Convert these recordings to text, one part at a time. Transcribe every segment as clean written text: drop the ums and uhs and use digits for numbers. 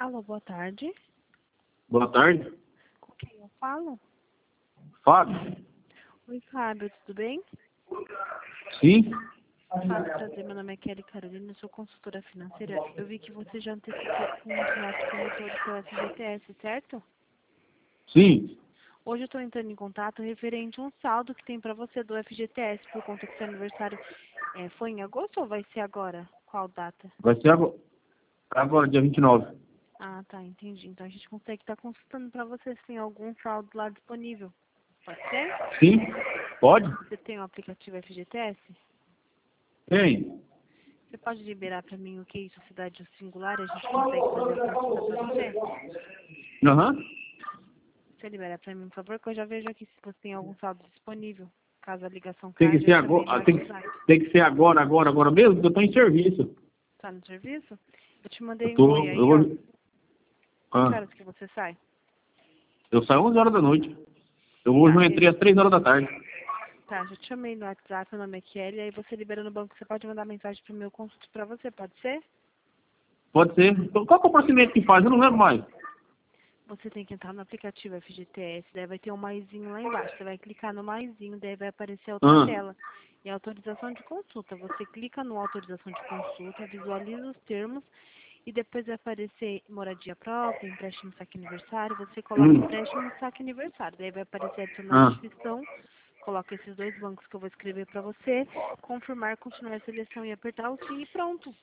Alô, boa tarde. Boa tarde. Com quem eu falo? Fábio? Oi, Fábio, tudo bem? Sim? Fábio, prazer, meu nome é Kelly Carolina, eu sou consultora financeira. Eu vi que você já antecipou com um contrato começou do seu FGTS, certo? Sim. Hoje eu estou entrando em contato referente a um saldo que tem para você do FGTS, por conta que seu aniversário foi em agosto ou vai ser agora? Qual data? Vai ser agora dia 29. Ah, tá, entendi. Então a gente consegue estar consultando para você se tem algum saldo lá disponível. Pode ser? Sim? Pode? Você tem o aplicativo FGTS? Tem. Você pode liberar para mim o que é isso, cidade singular, e a gente consegue fazer a consulta para você? Aham. Você libera para mim, por favor, que eu já vejo aqui se você tem algum saldo disponível. Caso a ligação Tem caia, que já ser te chamei no agora. WhatsApp. Tem que ser agora mesmo, porque eu tô em serviço. Tá no serviço? Eu te Eu mandei um oi tô. Eu aí, ó. vou. Que Ah, horas que você sai? eu saio 11 horas da noite. Tá, Eu entrei às 3 horas da tarde. tá, já te chamei no WhatsApp, meu nome é Kelly, aí você libera no banco, você pode mandar mensagem pro meu consulto para você, pode ser? Pode ser. Então, qual que é o procedimento que faz? Eu não lembro mais. Você tem que entrar no aplicativo FGTS, daí vai ter um maisinho lá embaixo. Você vai clicar no maisinho, daí vai aparecer outra Ah, tela. E autorização de consulta. Você clica no autorização de consulta, visualiza os termos e depois vai aparecer moradia própria, empréstimo saque aniversário. Você coloca hum, empréstimo saque aniversário. Daí vai aparecer adicionar ah, instituição. Coloca esses dois bancos que eu vou escrever para você. Confirmar, continuar a seleção e apertar o sim e pronto.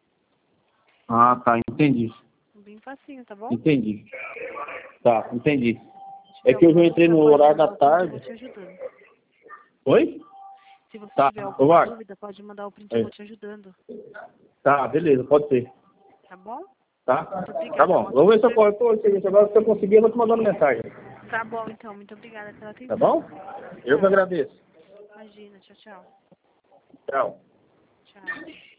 tá, entendi. Bem facinho, tá bom? Entendi. Tá, entendi. Se É tiver que hoje alguma eu entrei dúvida, no pode horário mandar da o print, eu vou tarde. te ajudando. Oi? Se você Tá, tiver eu alguma acho. dúvida, pode mandar o print, eu É. vou te ajudando. Tá, beleza, pode ser. Tá bom? Tá? Muito Tá obrigada. Um bom. Vamos ótimo ver se eu serviço. posso. Agora, se eu conseguir, eu vou te mandando mensagem. Tá bom, então. Muito obrigada pela Tá atenção. bom? Eu que Tchau. agradeço. Imagina. Tchau, tchau. Tchau. Tchau.